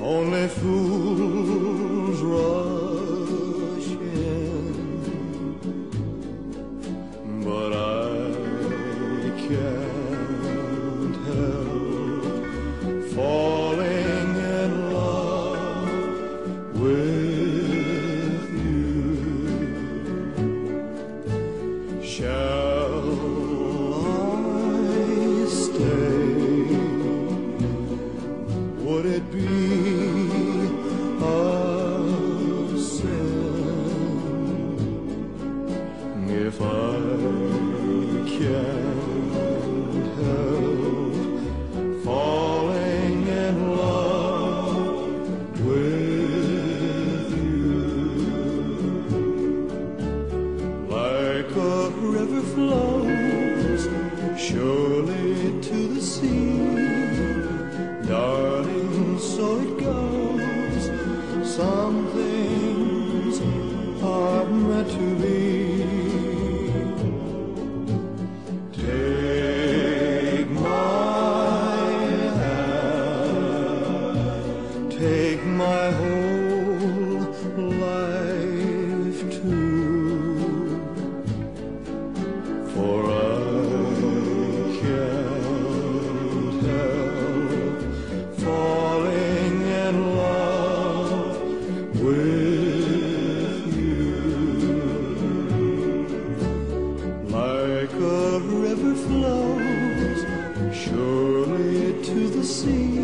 Only fools rush in, but I can't help falling in love with you. Shall I stay? Would it be a sin if I can't help falling in love with you? Like a river flows surely to the sea, darling, so it goes. Some things are meant to be. Take my hand, take my whole life too, for I can't help falling in love with you. Like a river flows surely to the sea,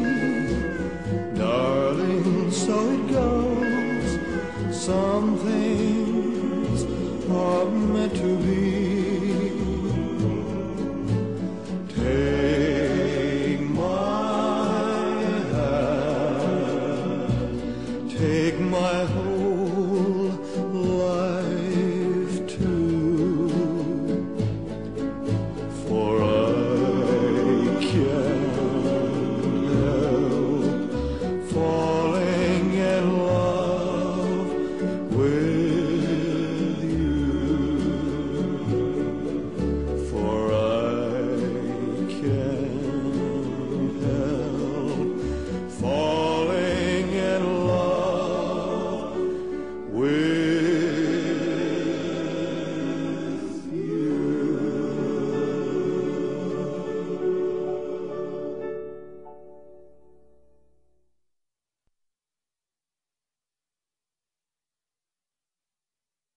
darling, so it goes. Some things are meant to be. Take my hand, take my whole